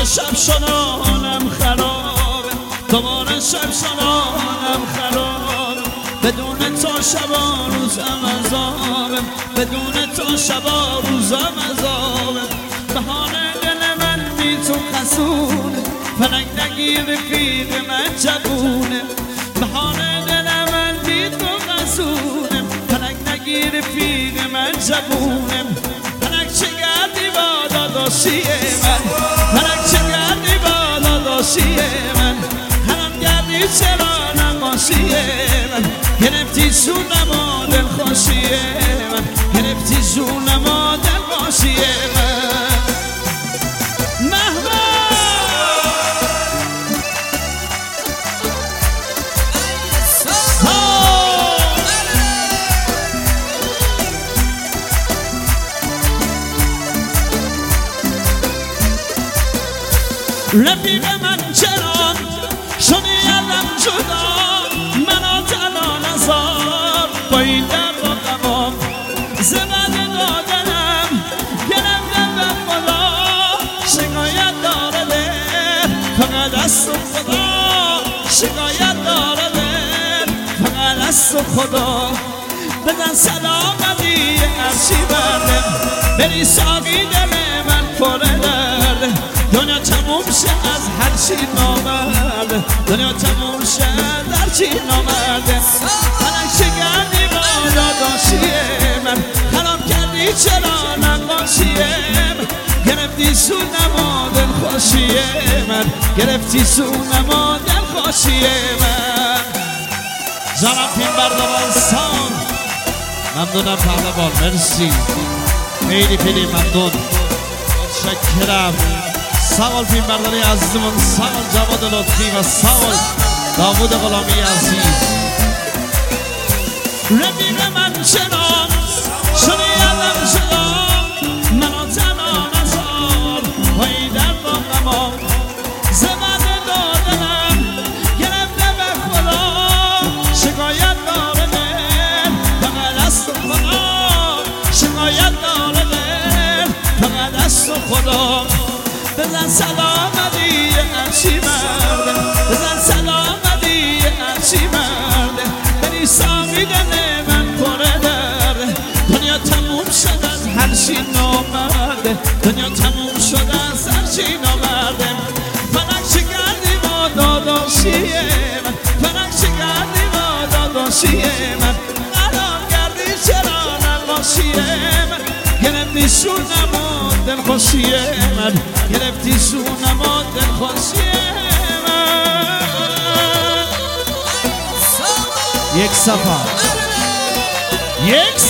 شب شدانم خرابه، دوباره شب شدانم خرابه، بدون تو شبا روزم عذابه، بدون تو شبا روزم عذابه. بهانه دل من بی تو خسونه، فلک نگیر رفیق من جوونه. بهانه دل من بی تو خسونه، فلک نگیر رفیق من جوونه. فلک چه گردی با داداشی من، فلک چه گردی با داداشی من، هرم گردی چرا نقاشی من، گرفتی زونم و دلخوشی من، گرفتی زونم و دلخوشی من. رفیق من چرا شدی ازم جدا، منو تنها نذار با این درد و غمام. زبد دادنم گرفتم به خدا، شکایت داره دل فقط از تو خدا، شکایت داره دل فقط از تو خدا. بزن سلامتی ارشی برده، بری ساقی دل من پر درده. دنیا تموم شه از هر چی نامرده، دنیا تموم شه از هر چی نامرده. فلک چه گردی با داداشی من، خراب کردی چرا نقاشی من، گرفتی سونم و دلخوشی من، گرفتی سونم و دلخوشی من. جانم فیلم برداران سان ممنونم پهلوان، مرسی خیلی خیلی ممنون، متشکرم. سوال فیلم برداری عزیزمون، سوال جواد لطفی و سوال داوود غلامی عزیز. رفیق من چرا شدی ازم جدا، منو تنها نذار با این درد و غمام. زبد دادنم گرفته به خدا، شکایت داره دل فقط از تو خدا، شکایت داره دل فقط از تو خدا. بزن سلامتی ارشی مرده، بزن سلامتی ارشی مرده، بری ساقی دل من پر درده. دنیا تموم شد از هر چی نامرده، دنیا تموم شد از هر چی نامرده. فلک چه گردی با داداشی من، فلک چه گردی با داداشی من، قرار گردی چرا نقاشی من، گرفتی سونم و دلخوشی من، گرفتی سونم و دلخوشی من. یک صفحه یک